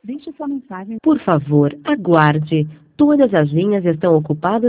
Por favor, aguarde. Todas as linhas estão ocupadas.